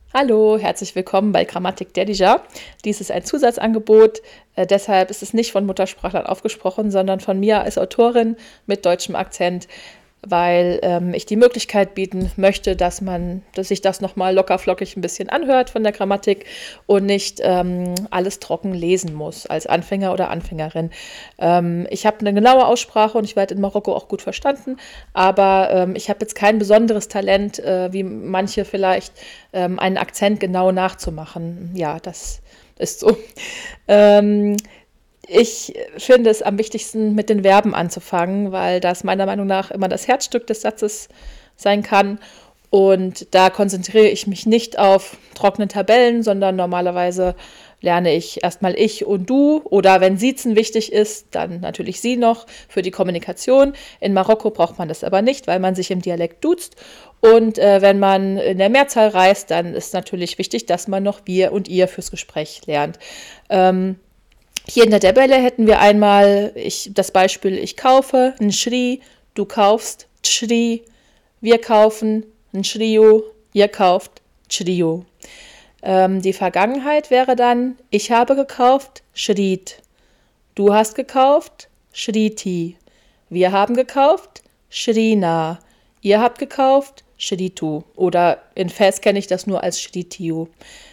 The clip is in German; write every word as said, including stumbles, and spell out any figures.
Hallo, herzlich willkommen bei Grammatik Dedija. Dies ist ein Zusatzangebot, äh, deshalb ist es nicht von Muttersprachlern aufgesprochen, sondern von mir als Autorin mit deutschem Akzent, weil ähm, ich die Möglichkeit bieten möchte, dass man, dass sich das nochmal locker flockig ein bisschen anhört von der Grammatik und nicht ähm, alles trocken lesen muss als Anfänger oder Anfängerin. Ähm, ich habe eine genaue Aussprache und ich werde in Marokko auch gut verstanden, aber ähm, ich habe jetzt kein besonderes Talent, äh, wie manche vielleicht, ähm, einen Akzent genau nachzumachen. Ja, das ist so. Ähm, ich finde es am wichtigsten, mit den Verben anzufangen, weil das meiner Meinung nach immer das Herzstück des Satzes sein kann. Und da konzentriere ich mich nicht auf trockene Tabellen, sondern normalerweise lerne ich erstmal ich und du. Oder wenn Siezen wichtig ist, dann natürlich sie noch für die Kommunikation. In Marokko braucht man das aber nicht, weil man sich im Dialekt duzt. Und äh, wenn man in der Mehrzahl reist, dann ist natürlich wichtig, dass man noch wir und ihr fürs Gespräch lernt. Ähm, hier in der Tabelle hätten wir einmal ich, das Beispiel, ich kaufe, ein Schri, du kaufst, Tschri, wir kaufen, ein Schrio, ihr kauft, Tschrio. Ähm, die Vergangenheit wäre dann, ich habe gekauft, Schriet, du hast gekauft, Schriti, wir haben gekauft, Schrina, ihr habt gekauft, Schritu. Oder in Fes kenne ich das nur als Schritiu.